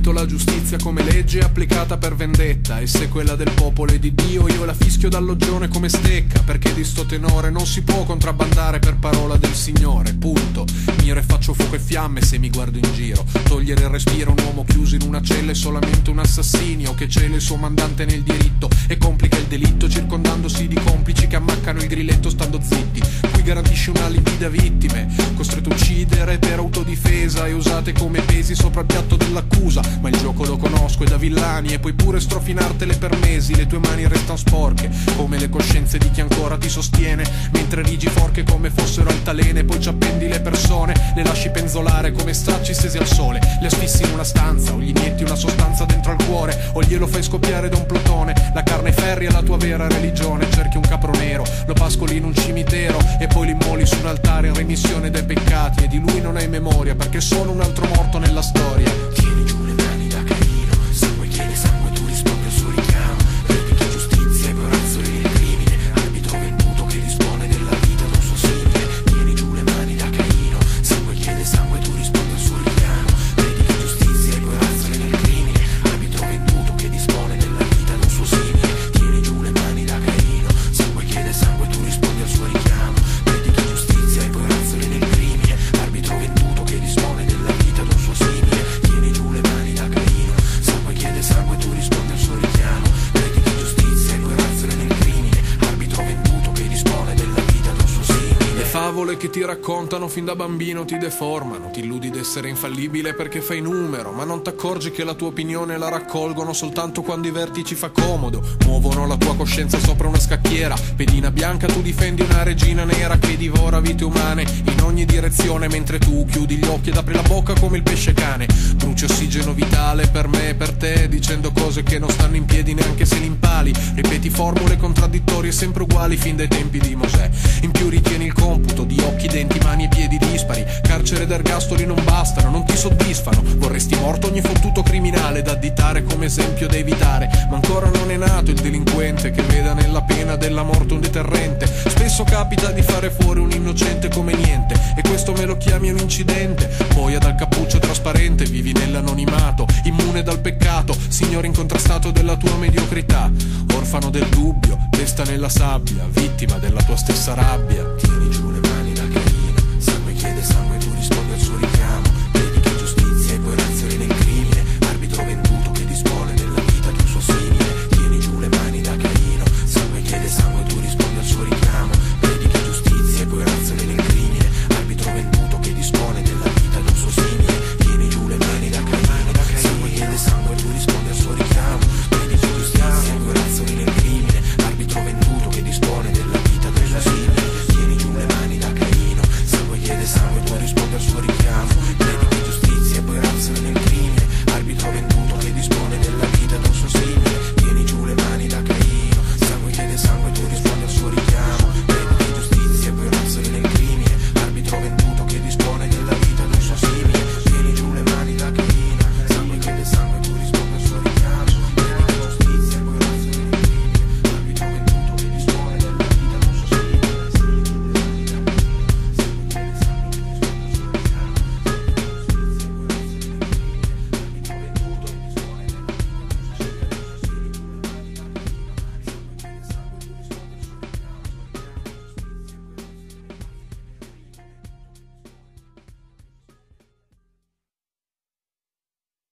capito la giustizia come legge applicata per vendetta, e se quella del popolo è di Dio io la fischio dal loggione come stecca, perché di sto tenore non si può contrabbandare per parola del Signore, punto. Miro e faccio fuoco e fiamme se mi guardo in giro. Togliere il respiro a un uomo chiuso in una cella è solamente un assassinio che cela il suo mandante nel diritto e complica il delitto circondandosi di complici che ammaccano il grilletto stando zitti. Qui garantisce un alibi da vittime, costretto a uccidere per autodifesa e usate come pesi sopra il piatto dell'accusa. Ma il gioco lo conosco, è da villani, e puoi pure strofinartele per mesi. Le tue mani restano sporche come le coscienze di chi ancora ti sostiene, mentre rigi forche come fossero altalene. Poi ci appendi le persone, le lasci penzolare come stracci stesi al sole. Le asfissi in una stanza o gli inietti una sostanza dentro al cuore, o glielo fai scoppiare da un plotone. La carne ferri è la tua vera religione. Cerchi un capro nero, lo pascoli in un cimitero e poi li immoli su un altare in remissione dei peccati, e di lui non hai memoria perché è solo un altro morto nella storia. Tieni giù le mani da Caino, sangue chiede sangue, tu rispondi al suo richiamo. Replichi giustizia e corazzoli nel crimine, arbitro venduto che dispone della vita d'un suo simile. Tieni giù le mani da Caino, sangue chiede sangue, tu rispondi al suo richiamo. Replichi giustizia e corazzoli nel crimine, arbitro venduto che dispone della vita d'un suo simile. Tieni giù le mani da Caino, sangue chiede sangue, tu rispondi al suo richiamo. Replichi giustizia e corazzoli nel crimine, arbitro venduto che dispone della vita d'un suo simile. Tieni giù le mani da Caino, sangue chiede sangue, tu rispondi al suo richiamo. Replichi giustizia e corazzoli nel crimine, arbitro venduto che dispone della vita d'un suo simile. Le favole che ti raccontano fin da bambino ti deformano, ti illudi d'essere infallibile perché fai numero, ma non t'accorgi che la tua opinione la raccolgono soltanto quando i vertici fa comodo. Muovono la tua coscienza sopra una scacchiera, pedina bianca, tu difendi una regina nera che divora vite umane in ogni direzione, mentre tu chiudi gli occhi ed apri la bocca come il pesce cane. Bruci ossigeno vitale per me e per te, dicendo cose che non stanno in piedi neanche se li impali. Ripeti formule contraddittorie sempre uguali fin dai tempi di Mosè. In più ritieni il computo di occhi, denti, mani e piedi dispari. Carcere ed ergastoli non bastano, non ti soddisfano. Vorresti morto ogni fottuto criminale da additare come esempio da evitare, ma ancora non è nato il delinquente che veda nella pena della morte un deterrente. Spesso capita di fare fuori un innocente come niente, e questo me lo chiami un incidente. Poi dal cappuccio trasparente vivi nell'anonimato, immune dal peccato, signore incontrastato della tua mediocrità. Orfano del dubbio, testa nella sabbia, vittima della tua stessa rabbia. Tieni giù le